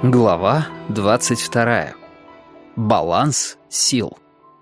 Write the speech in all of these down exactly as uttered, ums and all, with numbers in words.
Глава двадцать вторая. Баланс сил.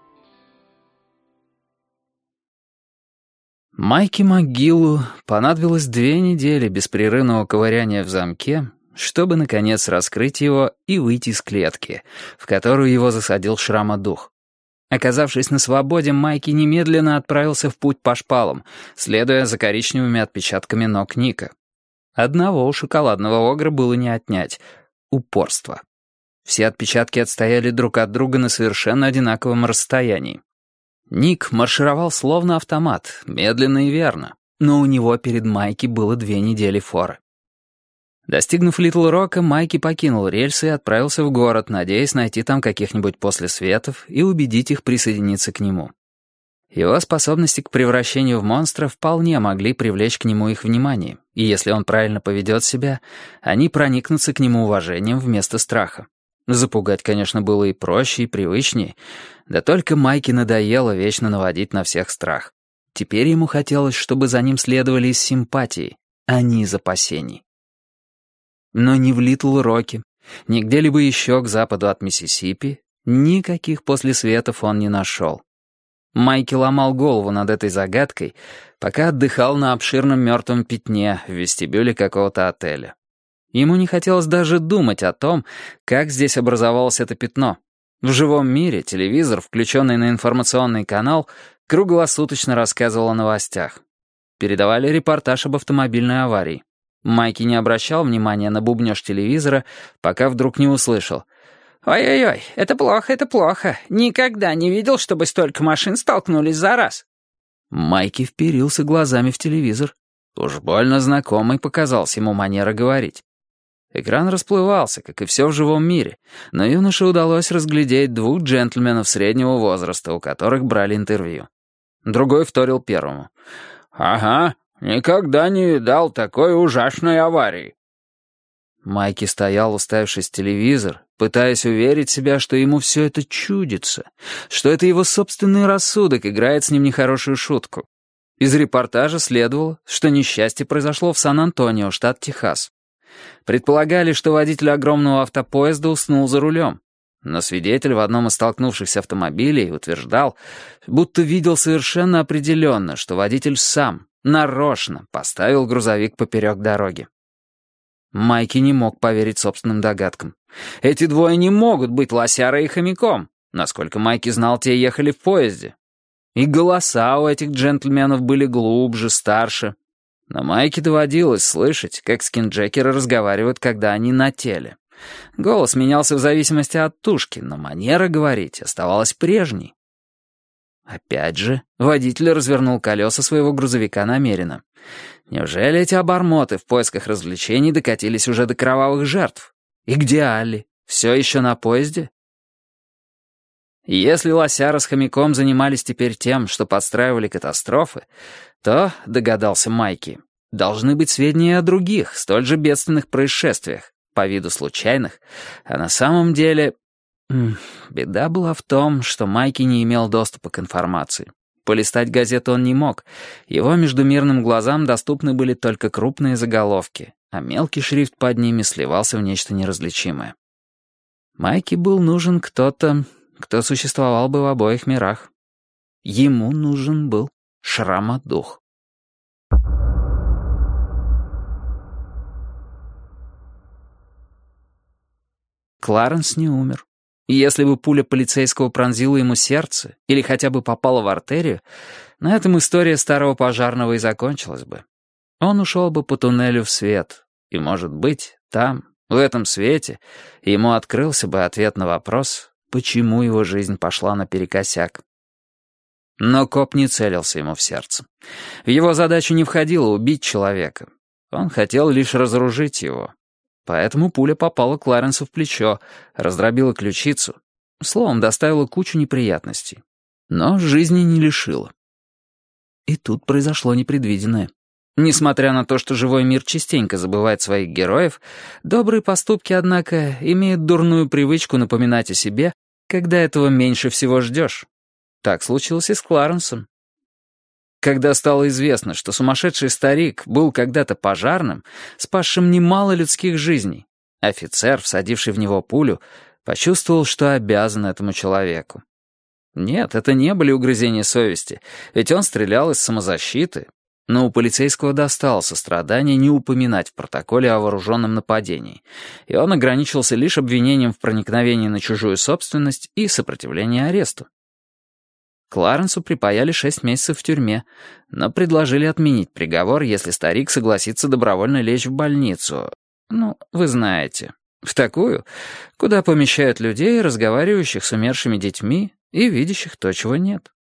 Майки МcGill'у понадобилось две недели беспрерывного ковыряния в замке, чтобы, наконец, раскрыть его и выйти из клетки, в которую его засадил шрамодух. Оказавшись на свободе, Майки немедленно отправился в путь по шпалам, следуя за коричневыми отпечатками ног Ника. Одного у шоколадного огра было не отнять — упорство. Все отпечатки отстояли друг от друга на совершенно одинаковом расстоянии. Ник маршировал словно автомат, медленно и верно, но у него перед Майки было две недели форы. Достигнув Литл-Рока, Майки покинул рельсы и отправился в город, надеясь найти там каких-нибудь послесветов и убедить их присоединиться к нему. Его способности к превращению в монстра вполне могли привлечь к нему их внимание, и если он правильно поведет себя, они проникнутся к нему уважением вместо страха. Запугать, конечно, было и проще, и привычнее, да только Майке надоело вечно наводить на всех страх. Теперь ему хотелось, чтобы за ним следовали из симпатии, а не из опасений. Но ни в Литл-Роке, ни где-либо еще к западу от Миссисипи никаких послесветов он не нашел. Майки ломал голову над этой загадкой, пока отдыхал на обширном мертвом пятне в вестибюле какого-то отеля. Ему не хотелось даже думать о том, как здесь образовалось это пятно. В живом мире телевизор, включенный на информационный канал, круглосуточно рассказывал о новостях. Передавали репортаж об автомобильной аварии. Майки не обращал внимания на бубнёж телевизора, пока вдруг не услышал: «Ой-ой-ой, это плохо, это плохо. Никогда не видел, чтобы столько машин столкнулись за раз». Майки вперился глазами в телевизор. Уж больно знакомой показалась ему манера говорить. Экран расплывался, как и все в живом мире, но юноше удалось разглядеть двух джентльменов среднего возраста, у которых брали интервью. Другой вторил первому: «Ага, никогда не видал такой ужасной аварии». Майки стоял, уставившись в телевизор, пытаясь уверить себя, что ему все это чудится, что это его собственный рассудок играет с ним нехорошую шутку. Из репортажа следовало, что несчастье произошло в Сан-Антонио, штат Техас. Предполагали, что водитель огромного автопоезда уснул за рулем. Но свидетель в одном из столкнувшихся автомобилей утверждал, будто видел совершенно определенно, что водитель сам, нарочно, поставил грузовик поперек дороги. Майки не мог поверить собственным догадкам. Эти двое не могут быть лосярой и хомяком. Насколько Майки знал, те ехали в поезде. И голоса у этих джентльменов были глубже, старше. Но Майке доводилось слышать, как скинджекеры разговаривают, когда они на теле. Голос менялся в зависимости от тушки, но манера говорить оставалась прежней. Опять же, водитель развернул колеса своего грузовика намеренно. Неужели эти обормоты в поисках развлечений докатились уже до кровавых жертв? И где Алли? Все еще на поезде? Если лосяра с хомяком занимались теперь тем, что подстраивали катастрофы, то, догадался Майки, должны быть сведения о других, столь же бедственных происшествиях, по виду случайных, а на самом деле... Беда была в том, что Майки не имел доступа к информации. Полистать газету он не мог, его междумирным глазам доступны были только крупные заголовки, а мелкий шрифт под ними сливался в нечто неразличимое. Майки был нужен кто-то, кто существовал бы в обоих мирах. Ему нужен был шрамодух. Кларенс не умер. Если бы пуля полицейского пронзила ему сердце или хотя бы попала в артерию, на этом история старого пожарного и закончилась бы. Он ушел бы по туннелю в свет, и, может быть, там, в этом свете, ему открылся бы ответ на вопрос, почему его жизнь пошла наперекосяк. Но коп не целился ему в сердце. В его задачу не входило убить человека. Он хотел лишь разоружить его. Поэтому пуля попала Кларенсу в плечо, раздробила ключицу. Словом, доставила кучу неприятностей. Но жизни не лишила. И тут произошло непредвиденное. Несмотря на то, что живой мир частенько забывает своих героев, добрые поступки, однако, имеют дурную привычку напоминать о себе, когда этого меньше всего ждешь. Так случилось и с Кларенсом. Когда стало известно, что сумасшедший старик был когда-то пожарным, спасшим немало людских жизней, Офицер, всадивший в него пулю, почувствовал, что обязан этому человеку. Нет, это не были угрызения совести, ведь он стрелял из самозащиты. Но у полицейского достало сострадание не упоминать в протоколе о вооруженном нападении, и он ограничился лишь обвинением в проникновении на чужую собственность и сопротивлении аресту. Кларенсу припаяли шесть месяцев в тюрьме, но предложили отменить приговор, если старик согласится добровольно лечь в больницу. Ну, вы знаете, в такую, куда помещают людей, разговаривающих с умершими детьми и видящих то, чего нет.